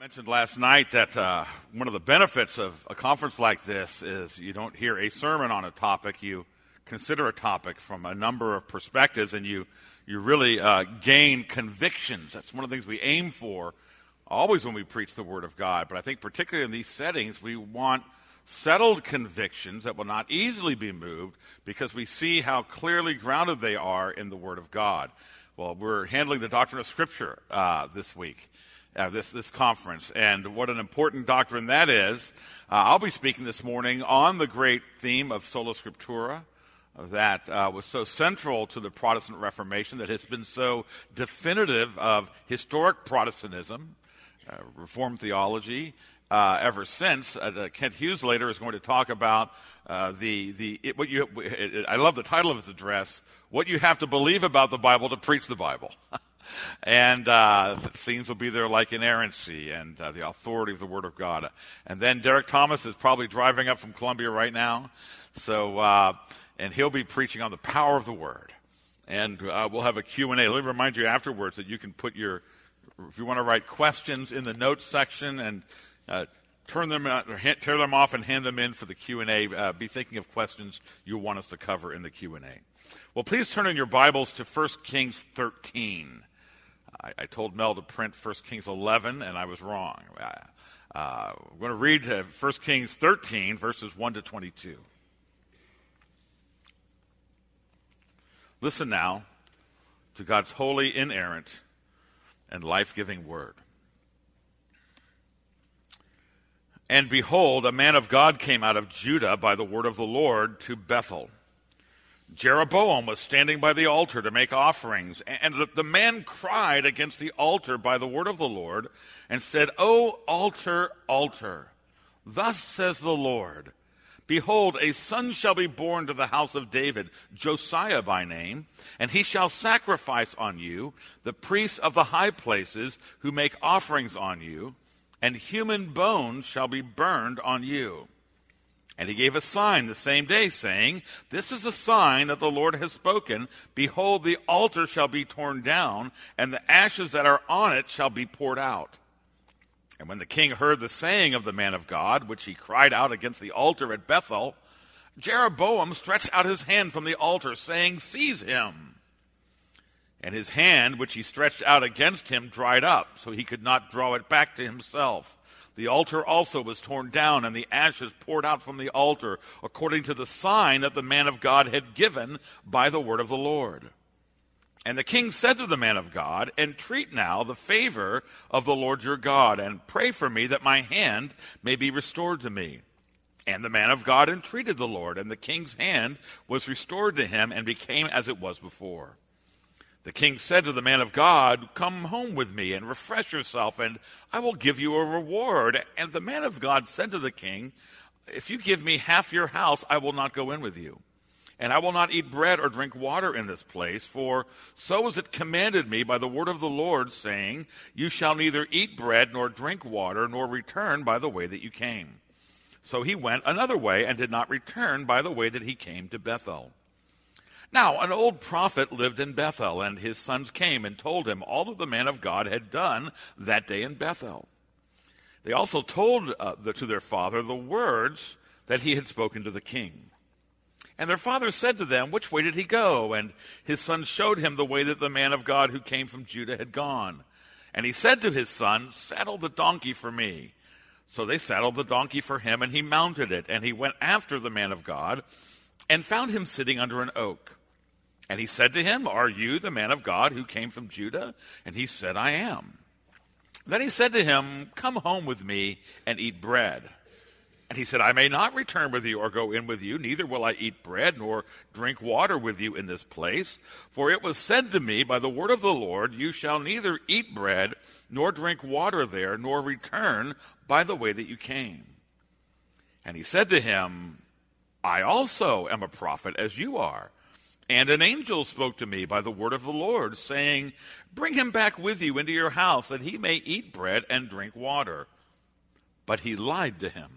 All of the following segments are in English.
Mentioned last night that one of the benefits of a conference like this is you don't hear a sermon on a topic. You consider a topic from a number of perspectives, and you really gain convictions. That's one of the things we aim for always when we preach the Word of God. But I think particularly in these settings, we want settled convictions that will not easily be moved because we see how clearly grounded they are in the Word of God. Well, we're handling the doctrine of Scripture this week. This conference, and what an important doctrine that is. I'll be speaking this morning on the great theme of Sola Scriptura that was so central to the Protestant Reformation, that has been so definitive of historic Protestantism, Reformed theology, ever since. Kent Hughes later is going to talk about I love the title of his address, What You Have to Believe About the Bible to Preach the Bible. And the themes will be there like inerrancy and the authority of the Word of God. And then Derek Thomas is probably driving up from Columbia right now. So, and he'll be preaching on the power of the Word. And we'll have a Q&A. Let me remind you afterwards that you can put if you want to write questions in the notes section and tear them off and hand them in for the Q&A. Be thinking of questions you want us to cover in the Q&A. Well, please turn in your Bibles to 1 Kings 13. I told Mel to print 1 Kings 11, and I was wrong. We're going to read 1 Kings 13, verses 1 to 22. Listen now to God's holy, inerrant, and life-giving word. And behold, a man of God came out of Judah by the word of the Lord to Bethel. Jeroboam was standing by the altar to make offerings, and the man cried against the altar by the word of the Lord and said, O altar, altar, thus says the Lord, behold, a son shall be born to the house of David, Josiah by name, and he shall sacrifice on you the priests of the high places who make offerings on you, and human bones shall be burned on you. And he gave a sign the same day, saying, This is a sign that the Lord has spoken. Behold, the altar shall be torn down, and the ashes that are on it shall be poured out. And when the king heard the saying of the man of God, which he cried out against the altar at Bethel, Jeroboam stretched out his hand from the altar, saying, Seize him. And his hand, which he stretched out against him, dried up, so he could not draw it back to himself. The altar also was torn down, and the ashes poured out from the altar, according to the sign that the man of God had given by the word of the Lord. And the king said to the man of God, Entreat now the favor of the Lord your God, and pray for me that my hand may be restored to me. And the man of God entreated the Lord, and the king's hand was restored to him, and became as it was before. The king said to the man of God, Come home with me and refresh yourself, and I will give you a reward. And the man of God said to the king, If you give me half your house, I will not go in with you. And I will not eat bread or drink water in this place, for so is it commanded me by the word of the Lord, saying, You shall neither eat bread nor drink water, nor return by the way that you came. So he went another way and did not return by the way that he came to Bethel. Now, an old prophet lived in Bethel, and his sons came and told him all that the man of God had done that day in Bethel. They also told to their father the words that he had spoken to the king. And their father said to them, Which way did he go? And his sons showed him the way that the man of God who came from Judah had gone. And he said to his son, Saddle the donkey for me. So they saddled the donkey for him, and he mounted it. And he went after the man of God and found him sitting under an oak. And he said to him, Are you the man of God who came from Judah? And he said, I am. Then he said to him, Come home with me and eat bread. And he said, I may not return with you or go in with you, neither will I eat bread nor drink water with you in this place. For it was said to me by the word of the Lord, You shall neither eat bread nor drink water there, nor return by the way that you came. And he said to him, I also am a prophet as you are. And an angel spoke to me by the word of the Lord, saying, Bring him back with you into your house, that he may eat bread and drink water. But he lied to him.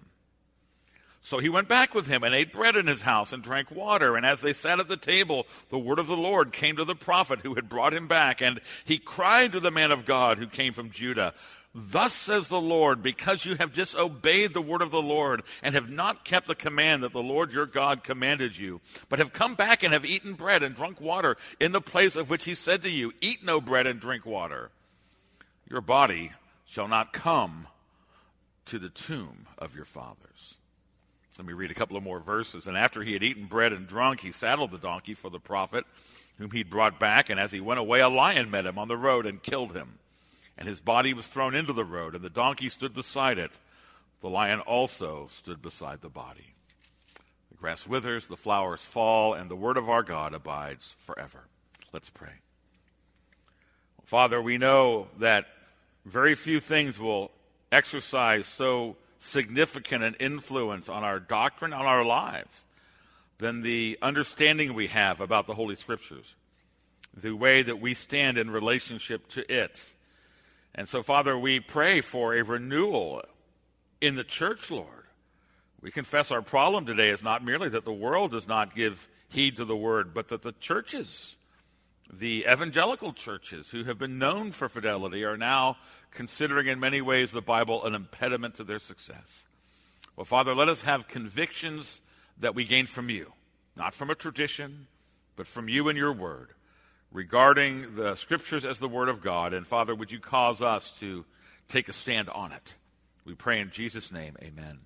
So he went back with him and ate bread in his house and drank water. And as they sat at the table, the word of the Lord came to the prophet who had brought him back. And he cried to the man of God who came from Judah, Thus says the Lord, because you have disobeyed the word of the Lord and have not kept the command that the Lord your God commanded you, but have come back and have eaten bread and drunk water in the place of which he said to you, eat no bread and drink water, your body shall not come to the tomb of your fathers. Let me read a couple of more verses. And after he had eaten bread and drunk, he saddled the donkey for the prophet whom he'd brought back. And as he went away, a lion met him on the road and killed him. And his body was thrown into the road, and the donkey stood beside it. The lion also stood beside the body. The grass withers, the flowers fall, and the word of our God abides forever. Let's pray. Father, we know that very few things will exercise so significant an influence on our doctrine, on our lives, than the understanding we have about the Holy Scriptures, the way that we stand in relationship to it. And so, Father, we pray for a renewal in the church, Lord. We confess our problem today is not merely that the world does not give heed to the word, but that the churches, the evangelical churches who have been known for fidelity, are now considering in many ways the Bible an impediment to their success. Well, Father, let us have convictions that we gain from you, not from a tradition, but from you and your word, regarding the Scriptures as the Word of God. And Father, would you cause us to take a stand on it? We pray in Jesus' name, amen.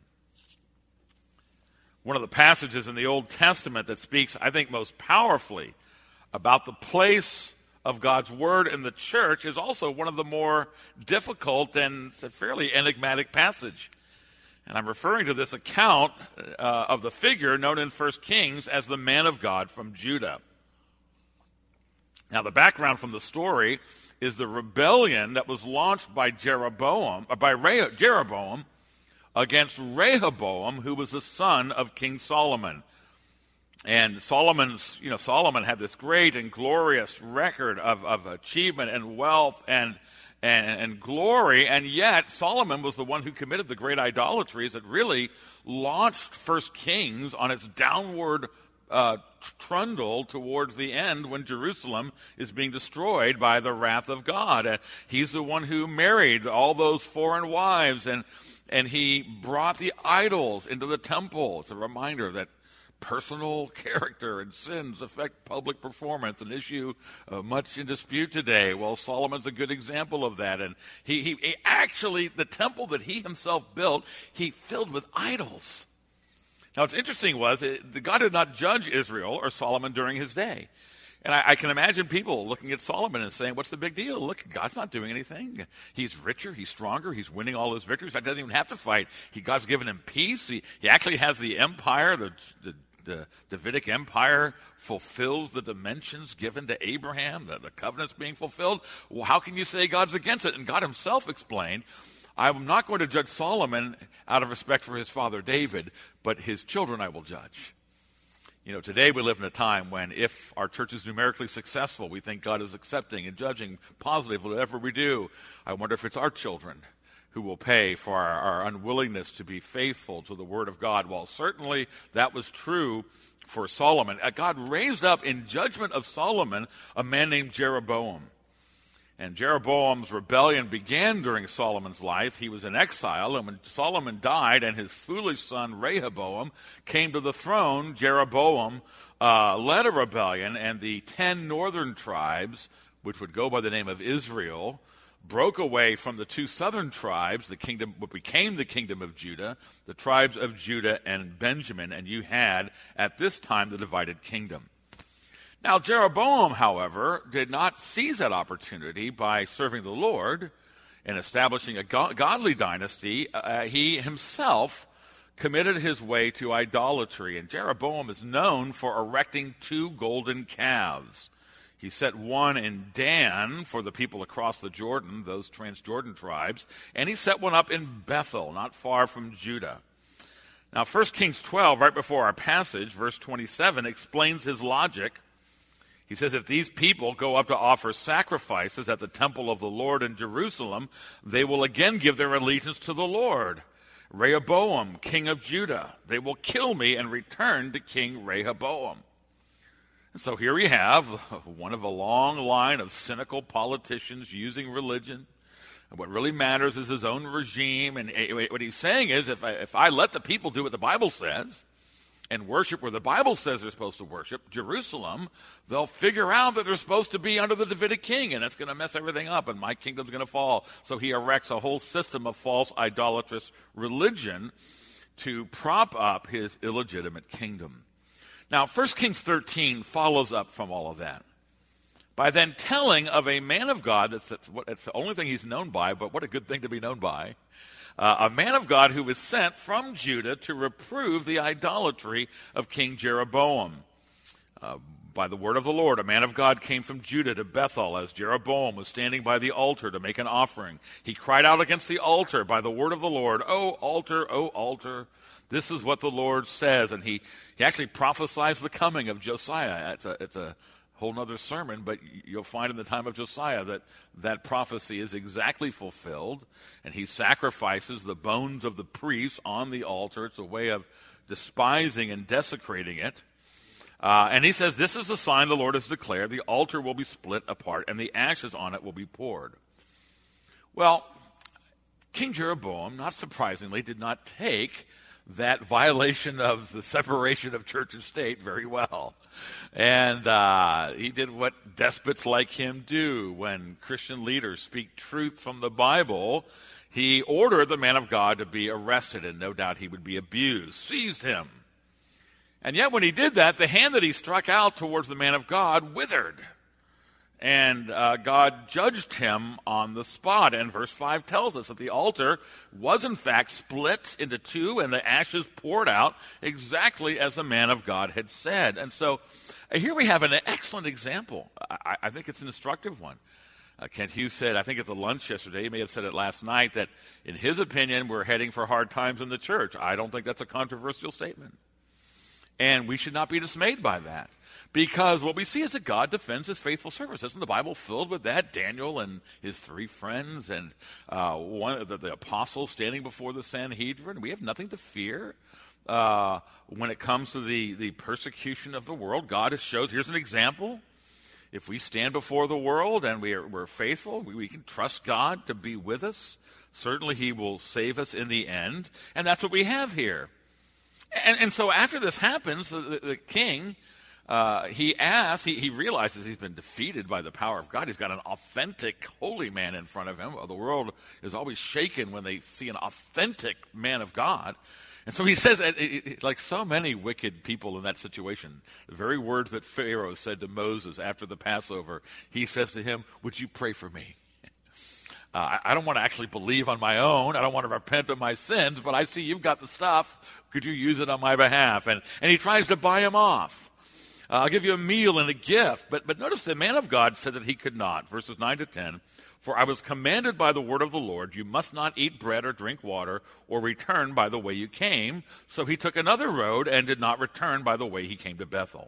One of the passages in the Old Testament that speaks, I think, most powerfully about the place of God's Word in the church is also one of the more difficult and fairly enigmatic passage. And I'm referring to this account of the figure known in 1 Kings as the man of God from Judah. Now, the background from the story is the rebellion that was launched by Jeroboam against Rehoboam, who was the son of King Solomon. And Solomon had this great and glorious record of achievement and wealth and glory, and yet Solomon was the one who committed the great idolatries that really launched 1 Kings on its downward trundle towards the end when Jerusalem is being destroyed by the wrath of God. And he's the one who married all those foreign wives, and he brought the idols into the temple. It's a reminder that personal character and sins affect public performance, an issue much in dispute today. Well, Solomon's a good example of that. And he actually, the temple that he himself built, he filled with idols. Now, what's interesting was God did not judge Israel or Solomon during his day. And I can imagine people looking at Solomon and saying, what's the big deal? Look, God's not doing anything. He's richer, he's stronger, he's winning all his victories. He doesn't even have to fight. God's given him peace. He actually has the empire, the Davidic Empire fulfills the dimensions given to Abraham, the covenant's being fulfilled. Well, how can you say God's against it? And God himself explained, I'm not going to judge Solomon out of respect for his father David, but his children I will judge. You know, today we live in a time when if our church is numerically successful, we think God is accepting and judging positively whatever we do. I wonder if it's our children who will pay for our unwillingness to be faithful to the Word of God. Well, certainly that was true for Solomon. God raised up in judgment of Solomon a man named Jeroboam. And Jeroboam's rebellion began during Solomon's life. He was in exile, and when Solomon died and his foolish son Rehoboam came to the throne, Jeroboam led a rebellion, and the 10 northern tribes, which would go by the name of Israel, broke away from the 2 southern tribes, the kingdom, what became the kingdom of Judah, the tribes of Judah and Benjamin, and you had, at this time, the divided kingdom. Now, Jeroboam, however, did not seize that opportunity by serving the Lord and establishing a godly dynasty. He himself committed his way to idolatry, and Jeroboam is known for erecting 2 golden calves. He set one in Dan for the people across the Jordan, those Transjordan tribes, and he set one up in Bethel, not far from Judah. Now, 1 Kings 12, right before our passage, verse 27, explains his logic. He says, if these people go up to offer sacrifices at the temple of the Lord in Jerusalem, they will again give their allegiance to the Lord. Rehoboam, king of Judah, they will kill me and return to King Rehoboam. And so here we have one of a long line of cynical politicians using religion And what really matters is his own regime. And what he's saying is, if I let the people do what the Bible says and worship where the Bible says they're supposed to worship, Jerusalem, they'll figure out that they're supposed to be under the Davidic king, and that's going to mess everything up, and my kingdom's going to fall. So he erects a whole system of false idolatrous religion to prop up his illegitimate kingdom. Now, 1 Kings 13 follows up from all of that by then telling of a man of God, that's the only thing he's known by, but what a good thing to be known by, a man of God who was sent from Judah to reprove the idolatry of King Jeroboam. By the word of the Lord, a man of God came from Judah to Bethel as Jeroboam was standing by the altar to make an offering. He cried out against the altar by the word of the Lord, O altar, this is what the Lord says. And he actually prophesies the coming of Josiah. It's a whole other sermon, but you'll find in the time of Josiah that prophecy is exactly fulfilled, and he sacrifices the bones of the priests on the altar. It's a way of despising and desecrating it. And he says, this is the sign the Lord has declared. The altar will be split apart, and the ashes on it will be poured. Well, King Jeroboam, not surprisingly, did not take that violation of the separation of church and state very well. And he did what despots like him do when Christian leaders speak truth from the Bible. He ordered the man of God to be arrested, and no doubt he would be abused, seized him. And yet when he did that, the hand that he struck out towards the man of God withered. And God judged him on the spot. And verse 5 tells us that the altar was in fact split into two and the ashes poured out exactly as the man of God had said. And so here we have an excellent example. I think it's an instructive one. Kent Hughes said, I think at the lunch yesterday, he may have said it last night, that in his opinion, we're heading for hard times in the church. I don't think that's a controversial statement. And we should not be dismayed by that. Because what we see is that God defends his faithful servants. Isn't the Bible filled with that? Daniel and his three friends and one of the apostles standing before the Sanhedrin. We have nothing to fear when it comes to the persecution of the world. God shows, here's an example. If we stand before the world and we're faithful, we can trust God to be with us. Certainly he will save us in the end. And that's what we have here. And so after this happens, the king, he realizes he's been defeated by the power of God. He's got an authentic holy man in front of him. The world is always shaken when they see an authentic man of God. And so he says, like so many wicked people in that situation, the very words that Pharaoh said to Moses after the Passover, he says to him, would you pray for me? I don't want to actually believe on my own. I don't want to repent of my sins, but I see you've got the stuff. Could you use it on my behalf? And he tries to buy him off. I'll give you a meal and a gift. But notice the man of God said that he could not. Verses 9 to 10. For I was commanded by the word of the Lord, you must not eat bread or drink water or return by the way you came. So he took another road and did not return by the way he came to Bethel.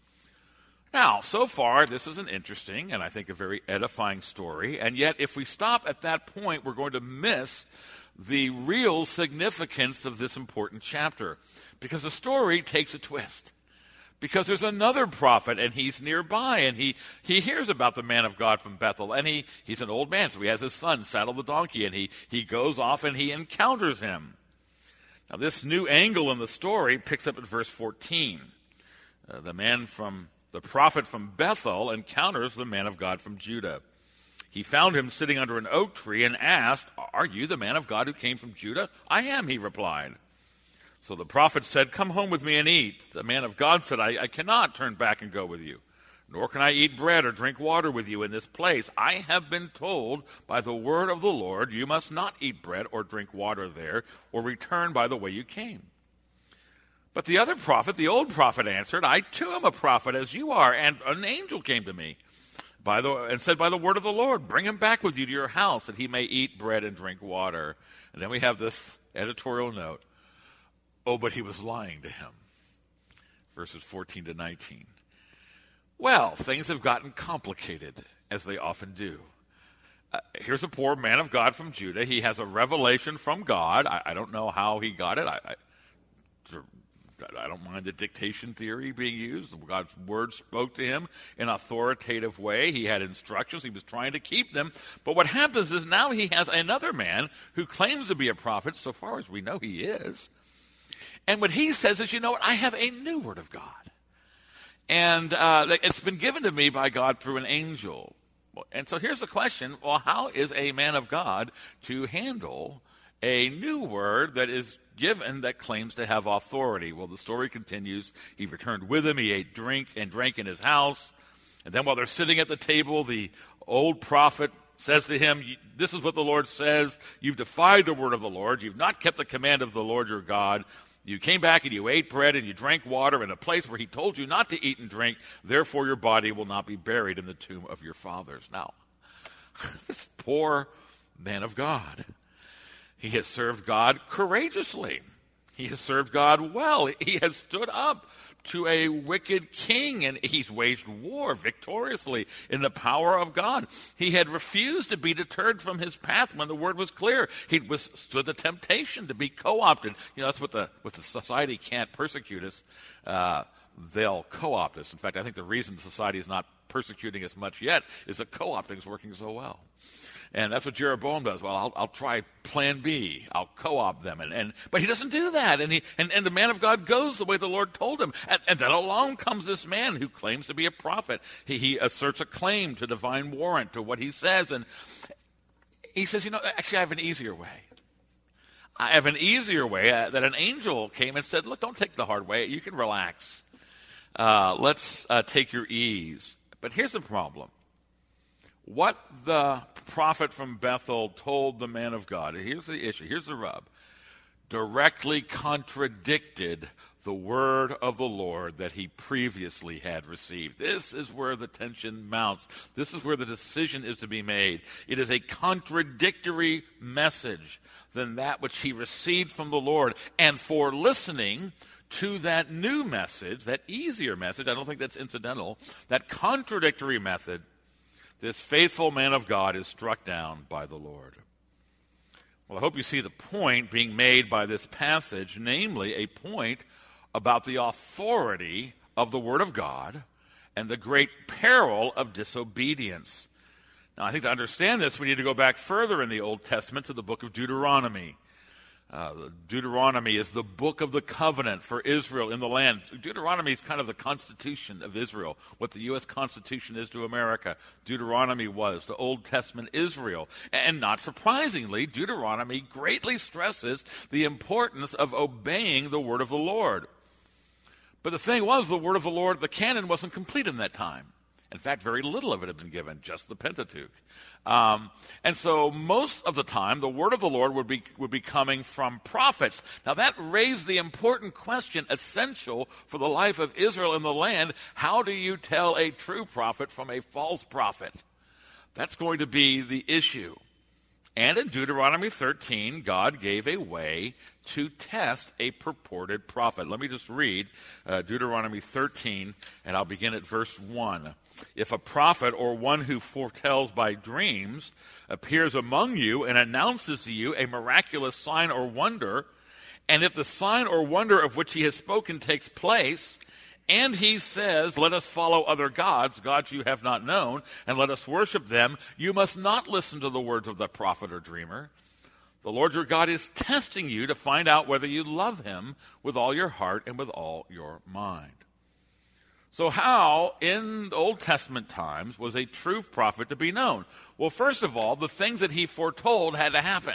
Now, so far, this is an interesting and I think a very edifying story. And yet, if we stop at that point, we're going to miss the real significance of this important chapter. Because the story takes a twist. Because there's another prophet, and he's nearby, and he hears about the man of God from Bethel. And he's an old man, so he has his son saddle the donkey, and he goes off and he encounters him. Now, this new angle in the story picks up at verse 14. The prophet from Bethel encounters the man of God from Judah. He found him sitting under an oak tree and asked, are you the man of God who came from Judah? I am, he replied. So the prophet said, come home with me and eat. The man of God said, I cannot turn back and go with you, nor can I eat bread or drink water with you in this place. I have been told by the word of the Lord, you must not eat bread or drink water there, or return by the way you came. But the other prophet, the old prophet, answered, I too am a prophet as you are, and an angel came to me and said by the word of the Lord, bring him back with you to your house that he may eat bread and drink water. And then we have this editorial note. Oh, but he was lying to him. Verses 14 to 19. Well, things have gotten complicated, as they often do. Here's a poor man of God from Judah. He has a revelation from God. I don't know how he got it. I don't mind the dictation theory being used. God's word spoke to him in an authoritative way. He had instructions. He was trying to keep them. But what happens is now he has another man who claims to be a prophet, so far as we know he is. And what he says is, you know what, I have a new word of God. And it's been given to me by God through an angel. And so here's the question, well, how is a man of God to handle a new word that is given that claims to have authority? Well, the story continues. He returned with him. He ate drink in his house. And then while they're sitting at the table, the old prophet says to him, this is what the Lord says. You've defied the word of the Lord. You've not kept the command of the Lord your God. You came back and you ate bread and you drank water in a place where he told you not to eat and drink. Therefore, your body will not be buried in the tomb of your fathers. Now, this poor man of God, he has served God courageously. He has served God well. He has stood up to a wicked king, and he's waged war victoriously in the power of God. He had refused to be deterred from his path when the word was clear. He withstood the temptation to be co-opted. You know, that's what the society can't persecute us. They'll co-opt us. In fact, I think the reason society is not persecuting us much yet is that co-opting is working so well. And that's what Jeroboam does. Well, I'll try plan B. I'll co-opt them. But he doesn't do that. And the man of God goes the way the Lord told him. And then along comes this man who claims to be a prophet. He asserts a claim to divine warrant to what he says. And he says, you know, actually I have an easier way. I have an easier way that an angel came and said, look, don't take the hard way. You can relax. Let's take your ease. But here's the problem. What the prophet from Bethel told the man of God, here's the issue, here's the rub, directly contradicted the word of the Lord that he previously had received. This is where the tension mounts. This is where the decision is to be made. It is a contradictory message than that which he received from the Lord. And for listening to that new message, that easier message, I don't think that's incidental, that contradictory method, this faithful man of God is struck down by the Lord. Well, I hope you see the point being made by this passage, namely a point about the authority of the Word of God and the great peril of disobedience. Now, I think to understand this, we need to go back further in the Old Testament to the book of Deuteronomy. Deuteronomy is the book of the covenant for Israel in the land. Deuteronomy is kind of the Constitution of Israel, what the U.S. Constitution is to America. Deuteronomy was the Old Testament Israel. And not surprisingly, Deuteronomy greatly stresses the importance of obeying the word of the Lord. But the thing was, the word of the Lord, the canon wasn't complete in that time. In fact, very little of it had been given, just the Pentateuch. And so most of the time, the word of the Lord would be coming from prophets. Now that raised the important question, essential for the life of Israel in the land. How do you tell a true prophet from a false prophet? That's going to be the issue. And in Deuteronomy 13, God gave a way to test a purported prophet. Let me just read Deuteronomy 13, and I'll begin at verse 1. If a prophet or one who foretells by dreams appears among you and announces to you a miraculous sign or wonder, and if the sign or wonder of which he has spoken takes place, and he says, let us follow other gods you have not known, and let us worship them, you must not listen to the words of the prophet or dreamer. The Lord your God is testing you to find out whether you love him with all your heart and with all your mind. So how, in Old Testament times, was a true prophet to be known? Well, first of all, the things that he foretold had to happen.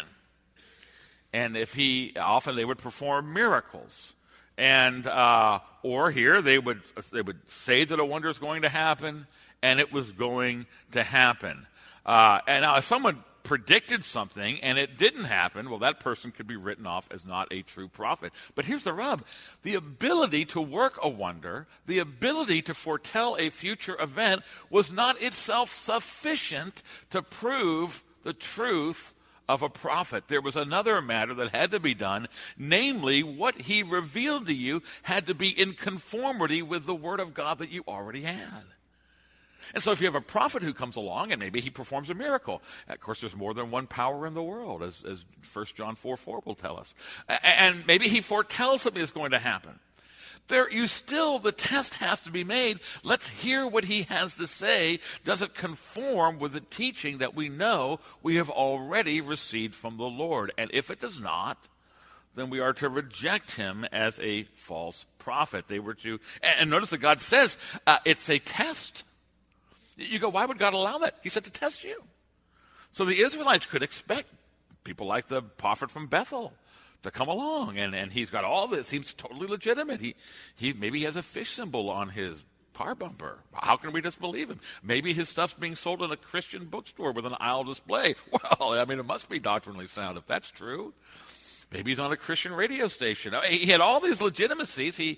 And often they would perform miracles. And or here they would say that a wonder is going to happen, and it was going to happen. And now, if someone predicted something and it didn't happen, well, that person could be written off as not a true prophet. But here's the rub: the ability to work a wonder, the ability to foretell a future event, was not itself sufficient to prove the truth of a prophet. There was another matter that had to be done, namely, what he revealed to you had to be in conformity with the word of God that you already had. And so if you have a prophet who comes along and maybe he performs a miracle, of course there's more than one power in the world, as 1 John 4:4 will tell us. And maybe he foretells something that's going to happen. the test has to be made. Let's hear what he has to say. Does it conform with the teaching that we know we have already received from the Lord? And if it does not, then we are to reject him as a false prophet. They were to, and notice that God says it's a test. You go, why would God allow that? He said to test you. So the Israelites could expect people like the prophet from Bethel to come along, and he's got all this. Seems totally legitimate. He maybe has a fish symbol on his car bumper. How can we disbelieve him? Maybe his stuff's being sold in a Christian bookstore with an aisle display. Well, I mean, it must be doctrinally sound if that's true. Maybe he's on a Christian radio station. He had all these legitimacies.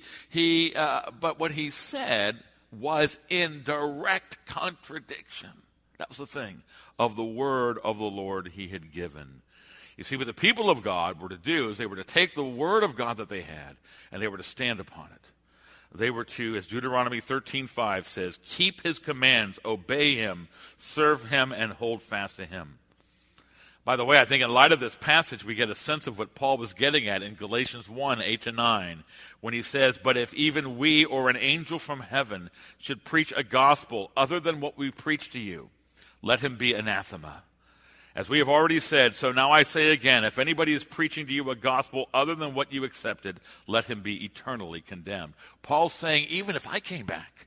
But what he said was in direct contradiction. That was the thing of the word of the Lord he had given. You see, what the people of God were to do is they were to take the word of God that they had, and they were to stand upon it. They were to, as Deuteronomy 13:5 says, keep his commands, obey him, serve him, and hold fast to him. By the way, I think in light of this passage, we get a sense of what Paul was getting at in Galatians 1:8-9, when he says, but if even we or an angel from heaven should preach a gospel other than what we preach to you, let him be anathema. As we have already said, so now I say again, if anybody is preaching to you a gospel other than what you accepted, let him be eternally condemned. Paul's saying, even if I came back,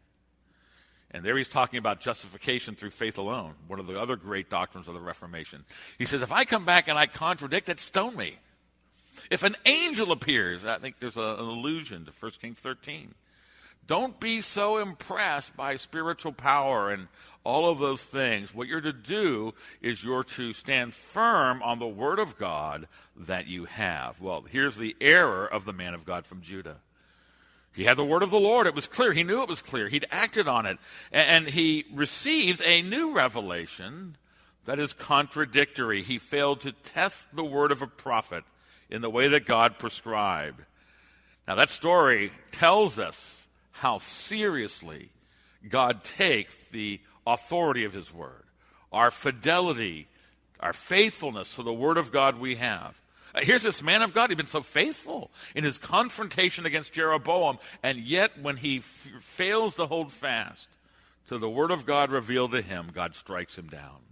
and there he's talking about justification through faith alone, one of the other great doctrines of the Reformation. He says, if I come back and I contradict it, stone me. If an angel appears, I think there's an allusion to 1 Kings 13. Don't be so impressed by spiritual power and all of those things. What you're to do is you're to stand firm on the word of God that you have. Well, here's the error of the man of God from Judah. He had the word of the Lord. It was clear. He knew it was clear. He'd acted on it. And he receives a new revelation that is contradictory. He failed to test the word of a prophet in the way that God prescribed. Now, that story tells us how seriously God takes the authority of his word, our fidelity, our faithfulness to the word of God we have. Here's this man of God. He'd been so faithful in his confrontation against Jeroboam, and yet when he fails to hold fast to the word of God revealed to him, God strikes him down.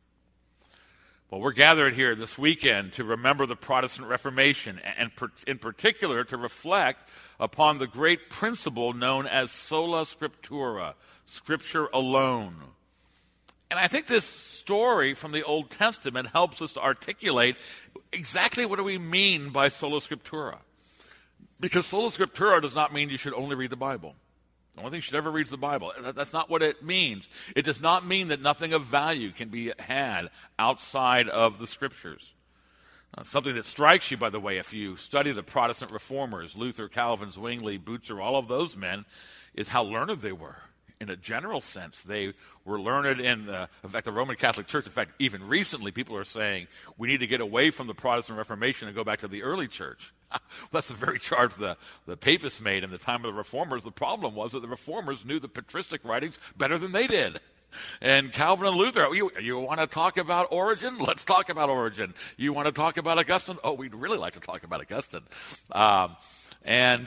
Well, we're gathered here this weekend to remember the Protestant Reformation, and in particular to reflect upon the great principle known as sola scriptura, Scripture alone. And I think this story from the Old Testament helps us to articulate exactly what do we mean by sola scriptura. Because sola scriptura does not mean you should only read the Bible. The only thing you should ever read is the Bible. That's not what it means. It does not mean that nothing of value can be had outside of the Scriptures. Something that strikes you, by the way, if you study the Protestant reformers, Luther, Calvin, Zwingli, Butcher, all of those men, is how learned they were. In a general sense, they were learned in fact, the Roman Catholic Church. In fact, even recently, people are saying we need to get away from the Protestant Reformation and go back to the early church. That's the very charge the papists made in the time of the Reformers. The problem was that the Reformers knew the patristic writings better than they did. And Calvin and Luther, you want to talk about Origen? Let's talk about Origen. You want to talk about Augustine? Oh, we'd really like to talk about Augustine. And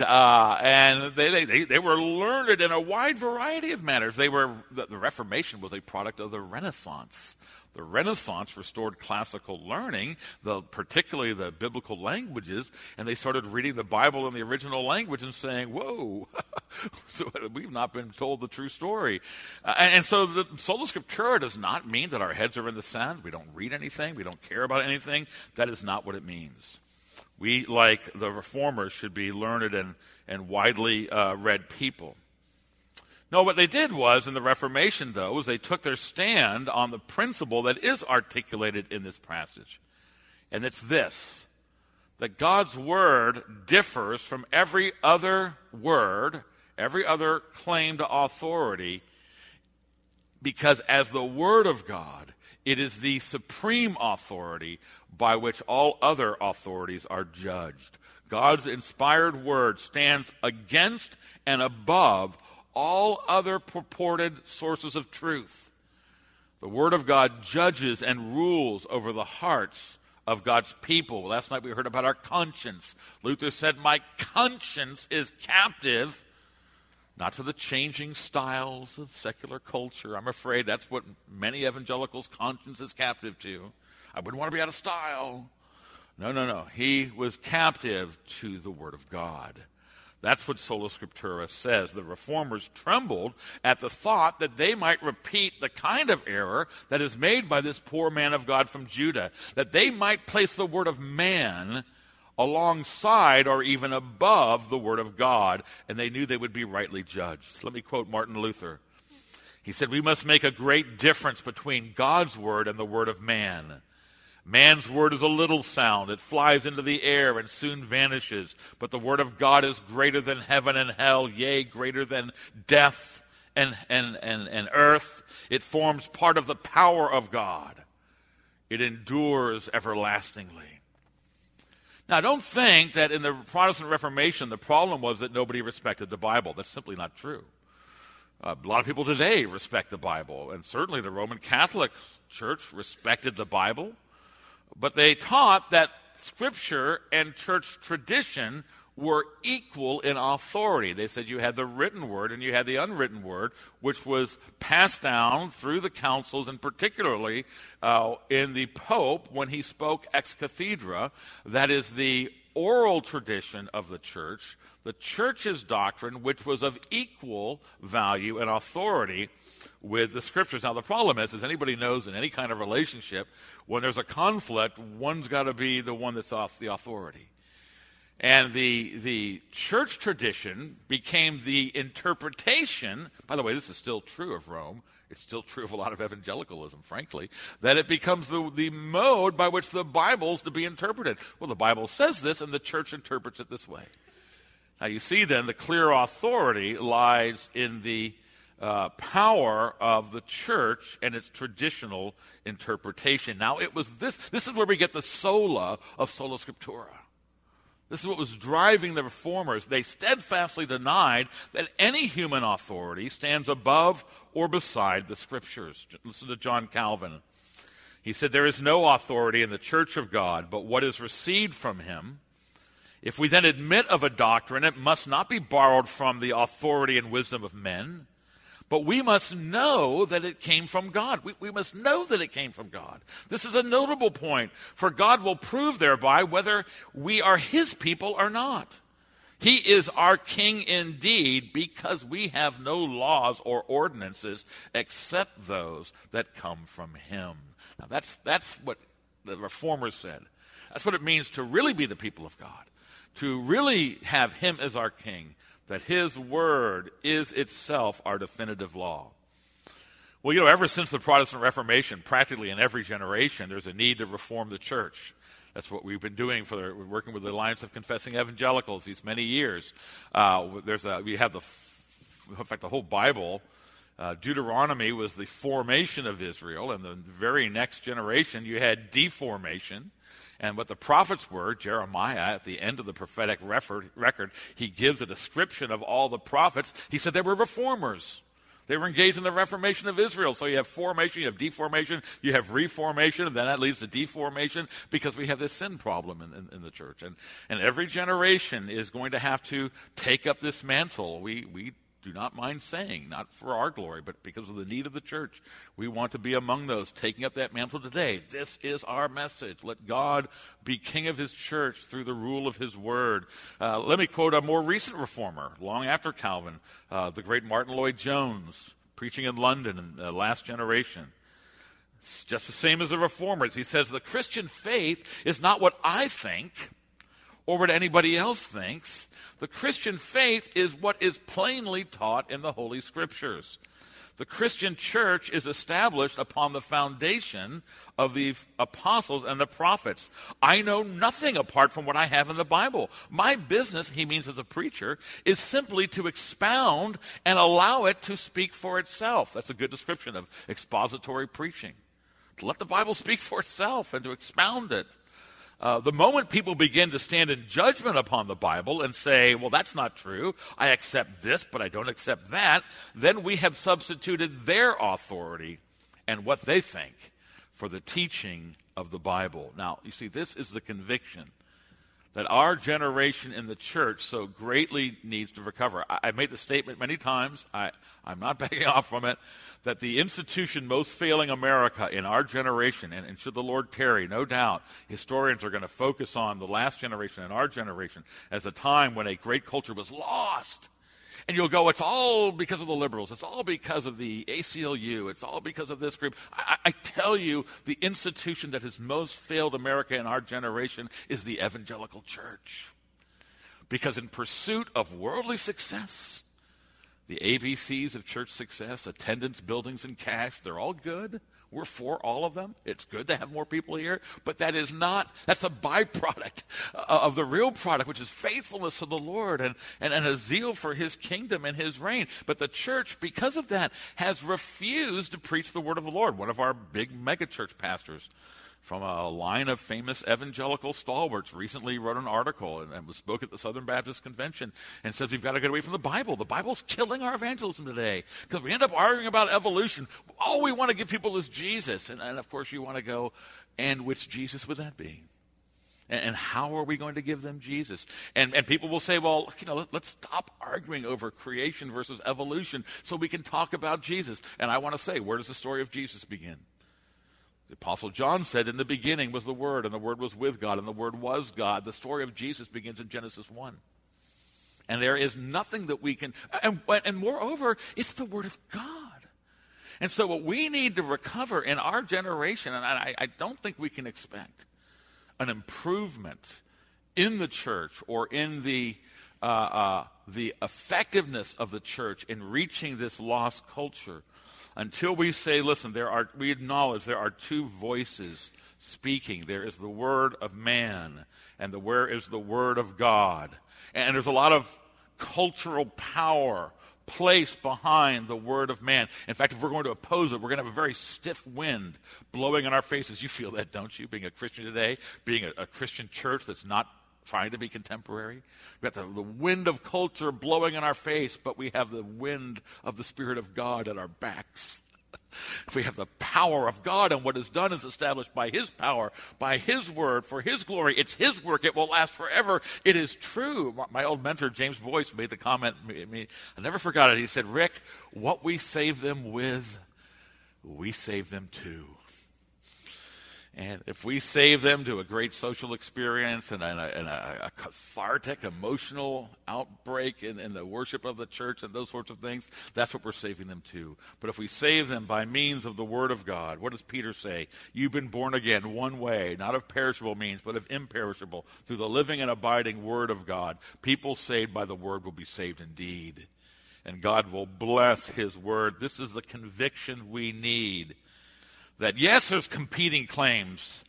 they were learned in a wide variety of matters. The Reformation was a product of the Renaissance. The Renaissance restored classical learning, particularly the biblical languages, and they started reading the Bible in the original language and saying, whoa, so we've not been told the true story. And so the sola scriptura does not mean that our heads are in the sand. We don't read anything. We don't care about anything. That is not what it means. We, like the Reformers, should be learned and widely read people. No, what they did was, in the Reformation, though, was they took their stand on the principle that is articulated in this passage. And it's this, that God's word differs from every other word, every other claim to authority, because as the word of God, it is the supreme authority by which all other authorities are judged. God's inspired word stands against and above all other purported sources of truth. The Word of God judges and rules over the hearts of God's people. Last night we heard about our conscience. Luther said, my conscience is captive not to the changing styles of secular culture. I'm afraid that's what many evangelicals' conscience is captive to. I wouldn't want to be out of style. No. He was captive to the Word of God. That's what Sola Scriptura says. The Reformers trembled at the thought that they might repeat the kind of error that is made by this poor man of God from Judah, that they might place the word of man alongside or even above the word of God, and they knew they would be rightly judged. Let me quote Martin Luther. He said, "We must make a great difference between God's word and the word of man. Man's word is a little sound. It flies into the air and soon vanishes. But the word of God is greater than heaven and hell, yea, greater than death and earth. It forms part of the power of God. It endures everlastingly." Now, don't think that in the Protestant Reformation the problem was that nobody respected the Bible. That's simply not true. A lot of people today respect the Bible, and certainly the Roman Catholic Church respected the Bible. But they taught that Scripture and church tradition were equal in authority. They said you had the written word and you had the unwritten word, which was passed down through the councils, and particularly in the Pope when he spoke ex cathedra, that is the oral tradition of the church's doctrine, which was of equal value and authority with the Scriptures. Now, the problem is, as anybody knows in any kind of relationship, when there's a conflict, one's got to be the one that's off the authority. And the church tradition became the interpretation. By the way, this is still true of Rome. It's still true of a lot of evangelicalism, frankly, that it becomes the mode by which the Bible's to be interpreted. Well, the Bible says this, and the church interprets it this way. Now, you see then the clear authority lies in the power of the church and its traditional interpretation. Now, it was this is where we get the sola of Sola Scriptura. This is what was driving the Reformers. They steadfastly denied that any human authority stands above or beside the Scriptures. Listen to John Calvin. He said, "There is no authority in the church of God but what is received from him. If we then admit of a doctrine, it must not be borrowed from the authority and wisdom of men, but we must know that it came from God." We must know that it came from God. This is a notable point, for God will prove thereby whether we are his people or not. He is our king indeed, because we have no laws or ordinances except those that come from him. Now that's what the Reformers said. That's what it means to really be the people of God, to really have him as our king, that his word is itself our definitive law. Well, ever since the Protestant Reformation, practically in every generation, there's a need to reform the church. That's what we've been doing we're working with the Alliance of Confessing Evangelicals these many years. We have the whole Bible. Deuteronomy was the formation of Israel, and the very next generation you had deformation. And what the prophets were, Jeremiah, at the end of the prophetic record, he gives a description of all the prophets. He said they were reformers. They were engaged in the reformation of Israel. So you have formation, you have deformation, you have reformation, and then that leads to deformation, because we have this sin problem in the church. And every generation is going to have to take up this mantle. We do not mind saying, not for our glory, but because of the need of the church. We want to be among those taking up that mantle today. This is our message. Let God be king of his church through the rule of his word. Let me quote a more recent reformer, long after Calvin, the great Martin Lloyd-Jones, preaching in London in the last generation. It's just the same as the reformers. He says, "The Christian faith is not what I think or what anybody else thinks. The Christian faith is what is plainly taught in the Holy Scriptures. The Christian church is established upon the foundation of the apostles and the prophets. I know nothing apart from what I have in the Bible. My business," he means as a preacher, "is simply to expound and allow it to speak for itself." That's a good description of expository preaching. To let the Bible speak for itself and to expound it. The moment people begin to stand in judgment upon the Bible and say, well, that's not true, I accept this, but I don't accept that, then we have substituted their authority and what they think for the teaching of the Bible. Now, you see, this is the conviction that our generation in the church so greatly needs to recover. I've made the statement many times, I'm not backing off from it, that the institution most failing America in our generation, and should the Lord tarry, no doubt, historians are going to focus on the last generation and our generation as a time when a great culture was lost. And you'll go, it's all because of the liberals. It's all because of the ACLU. It's all because of this group. I tell you, the institution that has most failed America in our generation is the evangelical church. Because in pursuit of worldly success, the ABCs of church success, attendance, buildings, and cash, they're all good. We're for all of them. It's good to have more people here, but that's a byproduct of the real product, which is faithfulness to the Lord and a zeal for his kingdom and his reign. But the church, because of that, has refused to preach the word of the Lord. One of our big megachurch pastors from a line of famous evangelical stalwarts recently wrote an article and spoke at the Southern Baptist Convention and says we've got to get away from the Bible. The Bible's killing our evangelism today because we end up arguing about evolution. All we want to give people is Jesus. And of course you want to go, and which Jesus would that be? And how are we going to give them Jesus? And people will say, well, let's stop arguing over creation versus evolution so we can talk about Jesus. And I want to say, where does the story of Jesus begin? The Apostle John said, in the beginning was the Word, and the Word was with God, and the Word was God. The story of Jesus begins in Genesis 1. And there is nothing that we can, and moreover, it's the Word of God. And so what we need to recover in our generation, and I don't think we can expect an improvement in the church or in the effectiveness of the church in reaching this lost culture until we say, listen, we acknowledge there are two voices speaking. There is the word of man, and where is the word of God. And there's a lot of cultural power placed behind the word of man. In fact, if we're going to oppose it, we're going to have a very stiff wind blowing in our faces. You feel that, don't you, being a Christian today, being a Christian church that's not trying to be contemporary? We've got the wind of culture blowing in our face, but we have the wind of the Spirit of God at our backs. We have the power of God, and what is done is established by his power, by his word, for his glory. It's his work. It will last forever. It is true. My old mentor, James Boyce, made the comment, I never forgot it. He said, Rick, what we save them with, we save them to. And if we save them to a great social experience and a cathartic emotional outbreak in the worship of the church and those sorts of things, that's what we're saving them to. But if we save them by means of the Word of God, what does Peter say? You've been born again one way, not of perishable means, but of imperishable, through the living and abiding Word of God. People saved by the Word will be saved indeed. And God will bless his Word. This is the conviction we need. That yes, there's competing claims.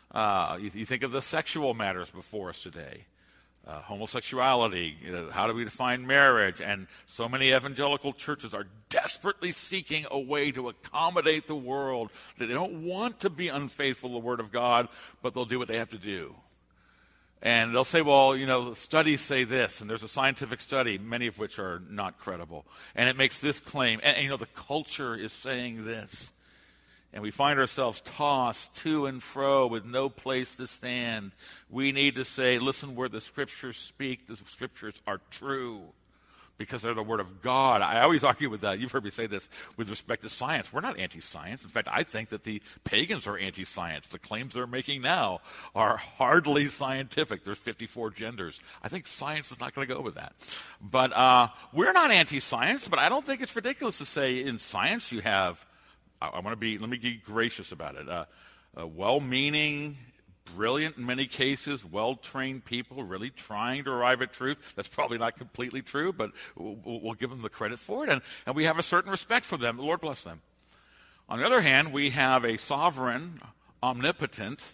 You think of the sexual matters before us today. Homosexuality, how do we define marriage? And so many evangelical churches are desperately seeking a way to accommodate the world. That they don't want to be unfaithful to the Word of God, but they'll do what they have to do. And they'll say, well, the studies say this, and there's a scientific study, many of which are not credible. And it makes this claim, and the culture is saying this. And we find ourselves tossed to and fro with no place to stand. We need to say, listen, where the Scriptures speak, the Scriptures are true because they're the Word of God. I always argue with that. You've heard me say this with respect to science. We're not anti-science. In fact, I think that the pagans are anti-science. The claims they're making now are hardly scientific. There's 54 genders. I think science is not going to go with that. But we're not anti-science, but I don't think it's ridiculous to say in science you have let me be gracious about it. Well-meaning, brilliant in many cases, well-trained people really trying to arrive at truth. That's probably not completely true, but we'll give them the credit for it. And we have a certain respect for them. The Lord bless them. On the other hand, we have a sovereign, omnipotent,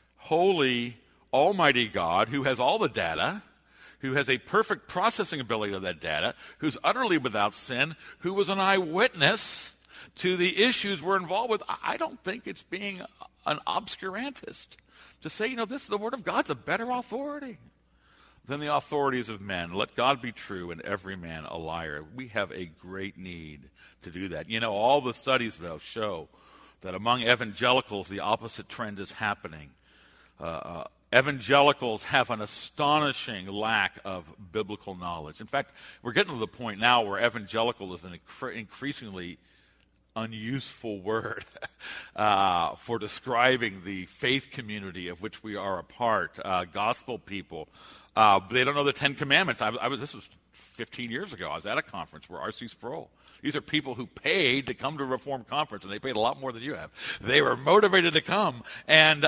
holy, almighty God who has all the data, who has a perfect processing ability of that data, who's utterly without sin, who was an eyewitness to the issues we're involved with. I don't think it's being an obscurantist to say, the Word of God's a better authority than the authorities of men. Let God be true and every man a liar. We have a great need to do that. All the studies, though, show that among evangelicals, the opposite trend is happening. evangelicals have an astonishing lack of biblical knowledge. In fact, we're getting to the point now where evangelical is an increasingly unuseful word for describing the faith community of which we are a part, gospel people. They don't know the Ten Commandments. This was 15 years ago. I was at a conference where R.C. Sproul. These are people who paid to come to a Reformed conference, and they paid a lot more than you have. They were motivated to come, and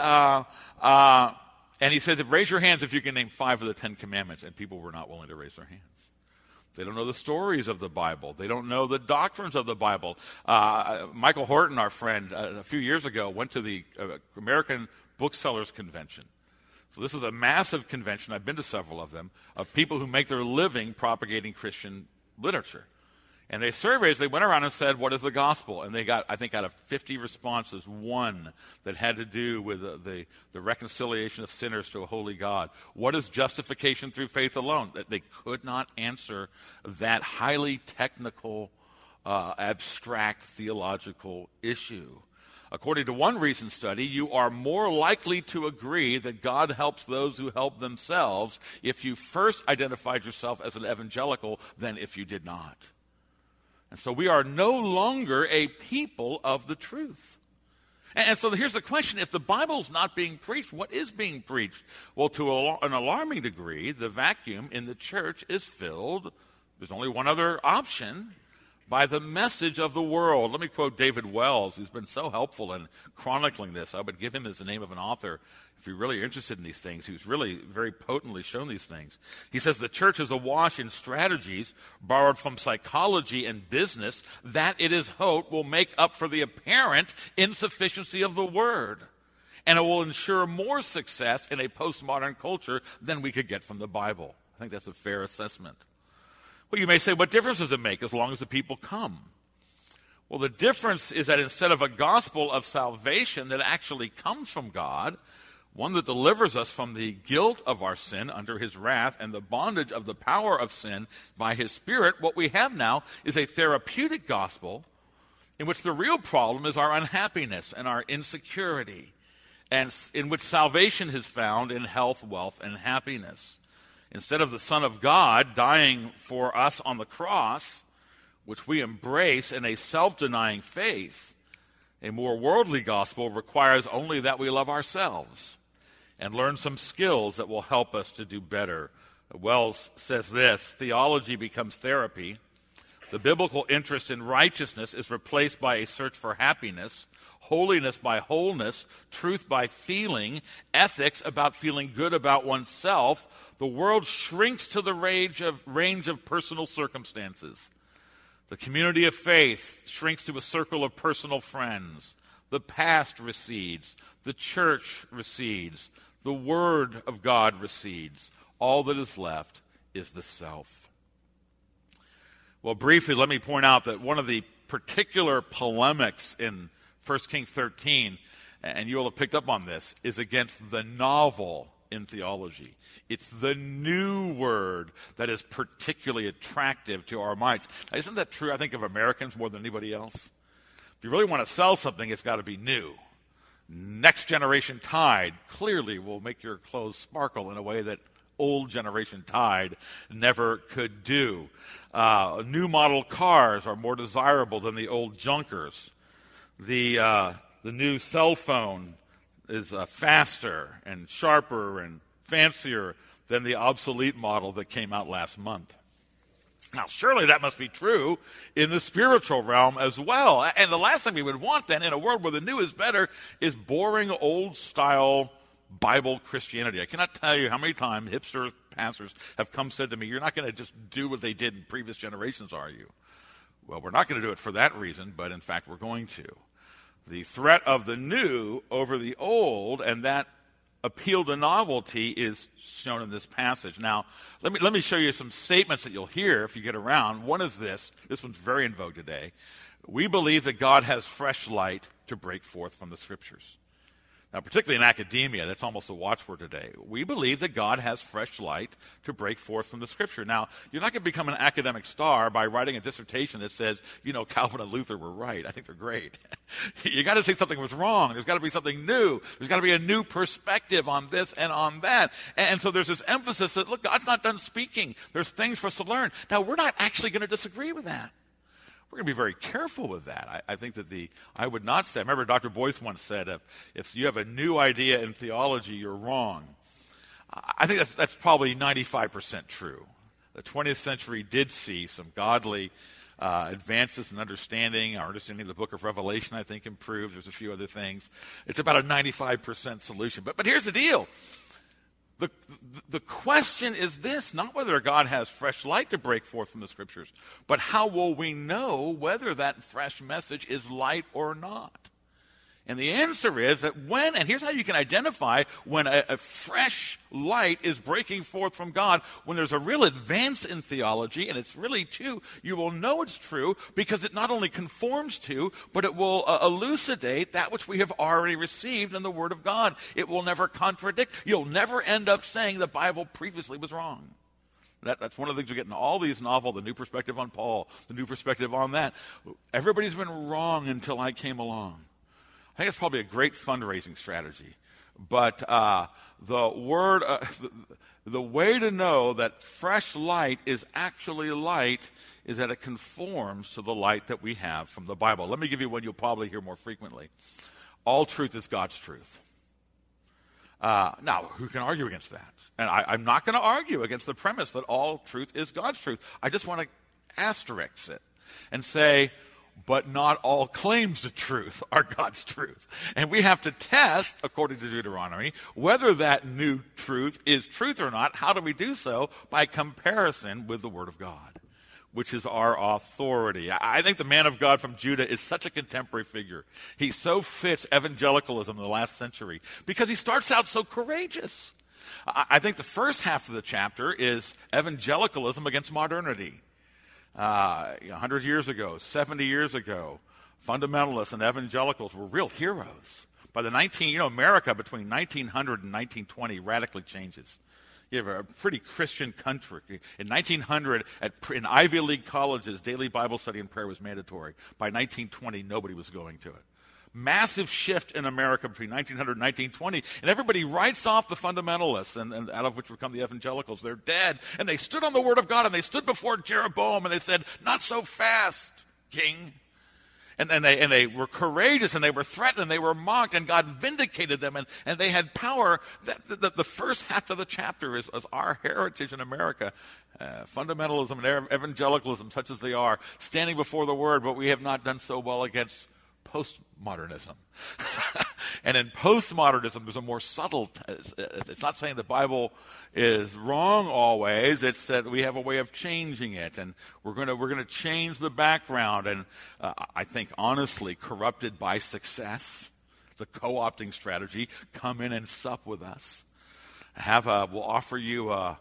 he says, raise your hands if you can name 5 of the 10 Commandments, and people were not willing to raise their hands. They don't know the stories of the Bible. They don't know the doctrines of the Bible. Michael Horton, our friend, a few years ago, went to the American Booksellers Convention. So this is a massive convention. I've been to several of them, of people who make their living propagating Christian literature. And they surveyed, they went around and said, what is the gospel? And they got, I think out of 50 responses, 1 that had to do with the reconciliation of sinners to a holy God. What is justification through faith alone? That they could not answer that highly technical, abstract theological issue. According to one recent study, you are more likely to agree that God helps those who help themselves if you first identified yourself as an evangelical than if you did not. And so we are no longer a people of the truth. And so here's the question. If the Bible's not being preached, what is being preached? Well, to an alarming degree, the vacuum in the church is filled. There's only one other option, by the message of the world. Let me quote David Wells, who's been so helpful in chronicling this. I would give him as the name of an author if you're really interested in these things. Who's really very potently shown these things. He says the church is awash in strategies borrowed from psychology and business that it is hoped will make up for the apparent insufficiency of the word. And it will ensure more success in a postmodern culture than we could get from the Bible. I think that's a fair assessment. Well, you may say, what difference does it make as long as the people come? Well, the difference is that instead of a gospel of salvation that actually comes from God, one that delivers us from the guilt of our sin under his wrath and the bondage of the power of sin by his Spirit, what we have now is a therapeutic gospel in which the real problem is our unhappiness and our insecurity, and in which salvation is found in health, wealth, and happiness. Instead of the Son of God dying for us on the cross, which we embrace in a self-denying faith, a more worldly gospel requires only that we love ourselves and learn some skills that will help us to do better. Wells says this, theology becomes therapy. The biblical interest in righteousness is replaced by a search for happiness, holiness by wholeness, truth by feeling, ethics about feeling good about oneself. The world shrinks to the range of personal circumstances. The community of faith shrinks to a circle of personal friends. The past recedes. The church recedes. The word of God recedes. All that is left is the self. Well, briefly, let me point out that one of the particular polemics in 1 Kings 13, and you will have picked up on this, is against the novel in theology. It's the new word that is particularly attractive to our minds. Now, isn't that true, I think, of Americans more than anybody else? If you really want to sell something, it's got to be new. Next generation Tide clearly will make your clothes sparkle in a way that old generation Tide never could do. New model cars are more desirable than the old junkers. The new cell phone is faster and sharper and fancier than the obsolete model that came out last month. Now, surely that must be true in the spiritual realm as well. And the last thing we would want then, in a world where the new is better, is boring old-style Bible Christianity. I cannot tell you how many times hipster pastors have come said to me, you're not going to just do what they did in previous generations, are you? Well, we're not going to do it for that reason, but in fact we're going to. The threat of the new over the old and that appeal to novelty is shown in this passage. Now, let me show you some statements that you'll hear if you get around. One is this one's very in vogue today. We believe that God has fresh light to break forth from the Scriptures. Now, particularly in academia, that's almost a watchword today. We believe that God has fresh light to break forth from the Scripture. Now, you're not going to become an academic star by writing a dissertation that says, Calvin and Luther were right. I think they're great. You got to say something was wrong. There's got to be something new. There's got to be a new perspective on this and on that. And so there's this emphasis that, look, God's not done speaking. There's things for us to learn. Now, we're not actually going to disagree with that. We're going to be very careful with that. I think that I would not say, I remember Dr. Boyce once said, if you have a new idea in theology, you're wrong. I think that's probably 95% true. The 20th century did see some godly advances in understanding. Our understanding of the book of Revelation, I think, improved. There's a few other things. It's about a 95% solution. But here's the deal. The question is this, not whether God has fresh light to break forth from the Scriptures, but how will we know whether that fresh message is light or not? And the answer is that and here's how you can identify when a fresh light is breaking forth from God, when there's a real advance in theology, and it's really true, you will know it's true because it not only conforms to, but it will elucidate that which we have already received in the Word of God. It will never contradict. You'll never end up saying the Bible previously was wrong. That's one of the things we get in all these novels, the new perspective on Paul, the new perspective on that. Everybody's been wrong until I came along. I think it's probably a great fundraising strategy. But the way to know that fresh light is actually light is that it conforms to the light that we have from the Bible. Let me give you one you'll probably hear more frequently. All truth is God's truth. Now, who can argue against that? And I'm not going to argue against the premise that all truth is God's truth. I just want to asterisk it and say, but not all claims to truth are God's truth. And we have to test, according to Deuteronomy, whether that new truth is truth or not. How do we do so? By comparison with the Word of God, which is our authority. I think the man of God from Judah is such a contemporary figure. He so fits evangelicalism in the last century because he starts out so courageous. I think the first half of the chapter is evangelicalism against modernity. 100 years ago, 70 years ago, fundamentalists and evangelicals were real heroes. By the America between 1900 and 1920 radically changes. You have a pretty Christian country. In 1900, in Ivy League colleges, daily Bible study and prayer was mandatory. By 1920, nobody was going to it. Massive shift in America between 1900 and 1920, and everybody writes off the fundamentalists, and out of which would come the evangelicals. They're dead, and they stood on the Word of God, and they stood before Jeroboam, and they said, "Not so fast, King." And they were courageous, and they were threatened, and they were mocked, and God vindicated them, and they had power. The first half of the chapter is our heritage in America. Fundamentalism and evangelicalism, such as they are, standing before the Word, but we have not done so well against postmodernism. And in postmodernism, there's a more subtle, it's not saying the Bible is wrong always, it's that we have a way of changing it, and we're going to change the background, and I think, honestly, corrupted by success, the co-opting strategy, come in and sup with us. We'll offer you a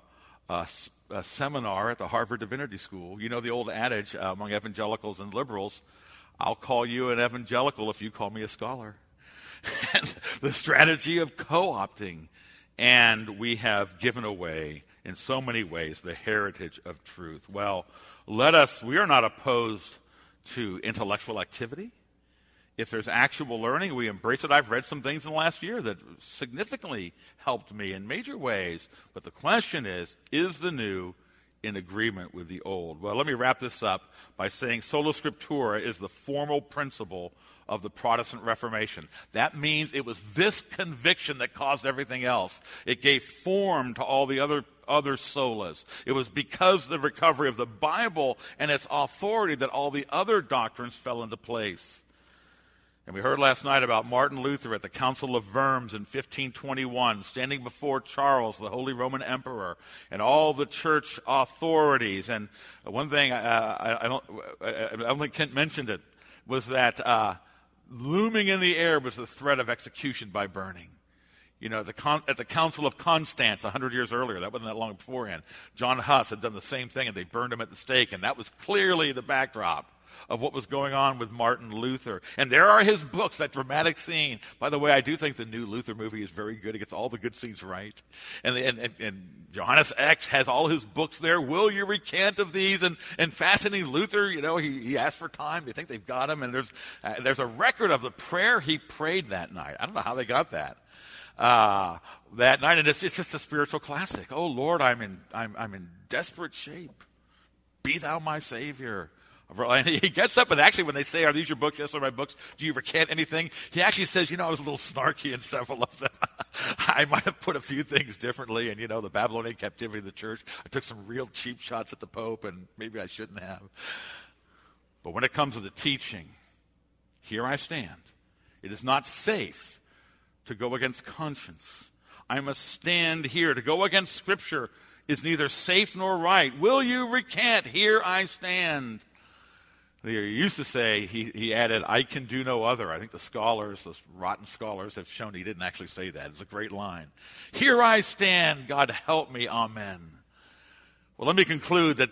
seminar at the Harvard Divinity School. You know the old adage among evangelicals and liberals, I'll call you an evangelical if you call me a scholar. And the strategy of co-opting. And we have given away, in so many ways, the heritage of truth. Well, we are not opposed to intellectual activity. If there's actual learning, we embrace it. I've read some things in the last year that significantly helped me in major ways. But the question is the new in agreement with the old? Well, let me wrap this up by saying sola scriptura is the formal principle of the Protestant Reformation. That means it was this conviction that caused everything else. It gave form to all the other solas. It was because of the recovery of the Bible and its authority that all the other doctrines fell into place. And we heard last night about Martin Luther at the Council of Worms in 1521, standing before Charles, the Holy Roman Emperor, and all the church authorities. And one thing, I don't think Kent mentioned it, was that looming in the air was the threat of execution by burning. You know, at the Council of Constance 100 years earlier, that wasn't that long beforehand, John Huss had done the same thing, and they burned him at the stake, and that was clearly the backdrop of what was going on with Martin Luther. And there are his books, that dramatic scene. By the way, I do think the new Luther movie is very good. It gets all the good scenes right. And Johannes X has all his books there. Will you recant of these? And fascinating Luther, he asked for time. They think they've got him. And there's a record of the prayer he prayed that night. I don't know how they got that. That night, and it's just a spiritual classic. Oh Lord, I'm in desperate shape. Be thou my Savior. And he gets up, and actually when they say, are these your books? Yes, they're my books. Do you recant anything? He actually says, I was a little snarky in several of them. I might have put a few things differently, and the Babylonian captivity of the church, I took some real cheap shots at the Pope, and maybe I shouldn't have. But when it comes to the teaching, here I stand. It is not safe to go against conscience. I must stand here. To go against Scripture is neither safe nor right. Will you recant? Here I stand. They used to say, he added, I can do no other. I think the scholars, those rotten scholars, have shown he didn't actually say that. It's a great line. Here I stand. God help me. Amen. Well, let me conclude that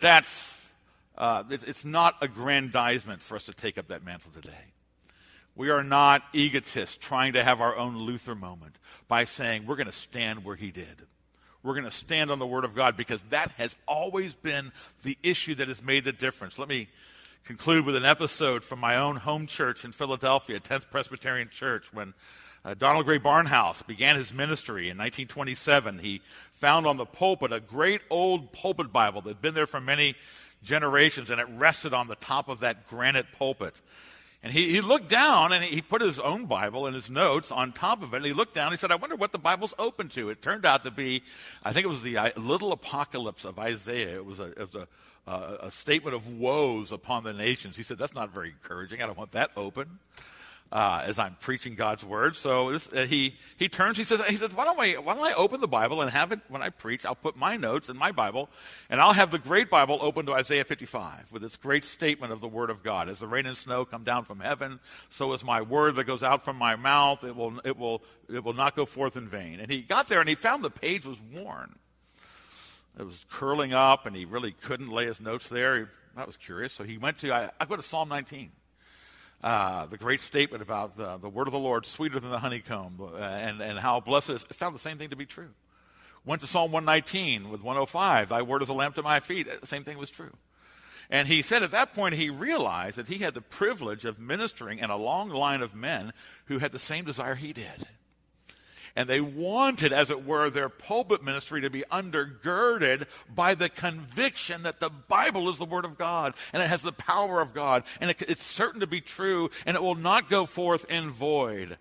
it's not aggrandizement for us to take up that mantle today. We are not egotists trying to have our own Luther moment by saying we're going to stand where he did. We're going to stand on the Word of God because that has always been the issue that has made the difference. Let me conclude with an episode from my own home church in Philadelphia, 10th Presbyterian Church, when Donald Gray Barnhouse began his ministry in 1927. He found on the pulpit a great old pulpit Bible that had been there for many generations, and it rested on the top of that granite pulpit. And he looked down, and he put his own Bible and his notes on top of it. And he looked down, and he said, I wonder what the Bible's open to. It turned out to be, I think it was the little apocalypse of Isaiah. It was a statement of woes upon the nations. He said, that's not very encouraging. I don't want that open as I'm preaching God's word. So he turns, he says, why don't I open the Bible and have it when I preach? I'll put my notes in my Bible, and I'll have the great Bible open to Isaiah 55 with its great statement of the word of God. As the rain and snow come down from heaven, so is my word that goes out from my mouth. It will not go forth in vain. And he got there, and he found the page was worn. It was curling up, and he really couldn't lay his notes there. That was curious. So he went to, I go to Psalm 19. The great statement about the word of the Lord, sweeter than the honeycomb, and how blessed it is. It found the same thing to be true. Went to Psalm 119 with 105, thy word is a lamp to my feet. The same thing was true. And he said at that point he realized that he had the privilege of ministering in a long line of men who had the same desire he did. And they wanted, as it were, their pulpit ministry to be undergirded by the conviction that the Bible is the Word of God, and it has the power of God, and it's certain to be true, and it will not go forth in void.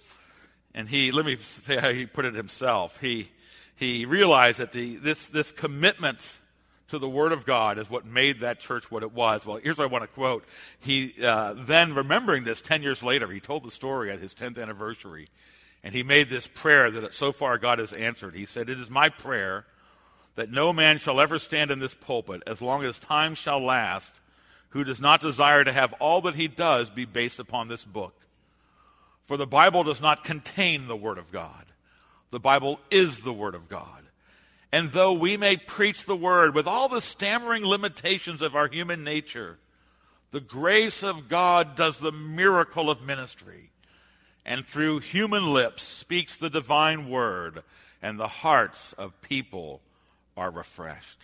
And let me say how he put it himself. He realized that this commitment to the Word of God is what made that church what it was. Well, here's what I want to quote. He then, remembering this 10 years later, he told the story at his 10th anniversary. And he made this prayer that so far God has answered. He said, it is my prayer that no man shall ever stand in this pulpit as long as time shall last who does not desire to have all that he does be based upon this book. For the Bible does not contain the Word of God. The Bible is the Word of God. And though we may preach the Word with all the stammering limitations of our human nature, the grace of God does the miracle of ministry. And through human lips speaks the divine word, and the hearts of people are refreshed.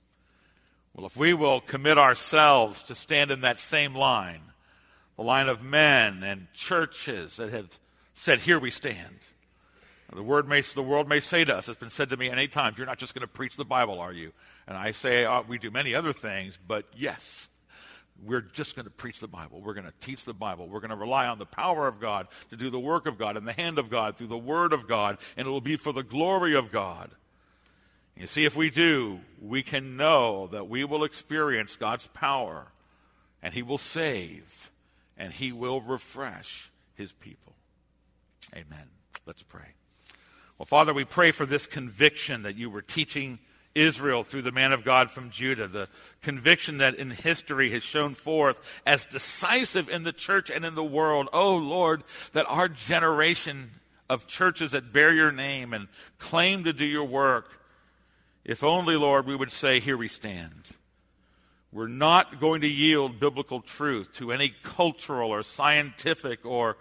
Well, if we will commit ourselves to stand in that same line, the line of men and churches that have said, here we stand. The world may say to us, it's been said to me many times, you're not just going to preach the Bible, are you? And I say, we do many other things, but yes, we're just going to preach the Bible. We're going to teach the Bible. We're going to rely on the power of God to do the work of God and the hand of God through the Word of God, and it will be for the glory of God. You see, if we do, we can know that we will experience God's power, and He will save, and He will refresh His people. Amen. Let's pray. Well, Father, we pray for this conviction that you were teaching Israel through the man of God from Judah, the conviction that in history has shown forth as decisive in the church and in the world. Oh, Lord, that our generation of churches that bear your name and claim to do your work, if only, Lord, we would say, here we stand. We're not going to yield biblical truth to any cultural or scientific or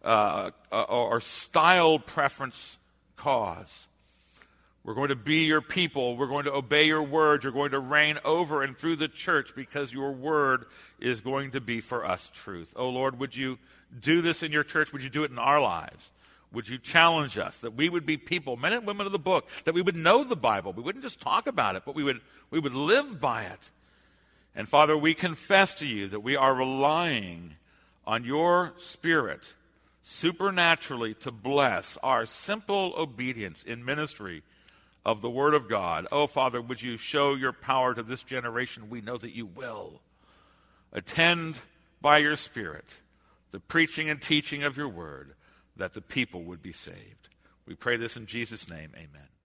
style preference cause. We're going to be your people. We're going to obey your word. You're going to reign over and through the church because your word is going to be for us truth. Oh, Lord, would you do this in your church? Would you do it in our lives? Would you challenge us that we would be people, men and women of the book, that we would know the Bible. We wouldn't just talk about it, but we would live by it. And Father, we confess to you that we are relying on your Spirit supernaturally to bless our simple obedience in ministry of the Word of God. Oh, Father, would you show your power to this generation? We know that you will. Attend by your Spirit the preaching and teaching of your Word, that the people would be saved. We pray this in Jesus' name. Amen.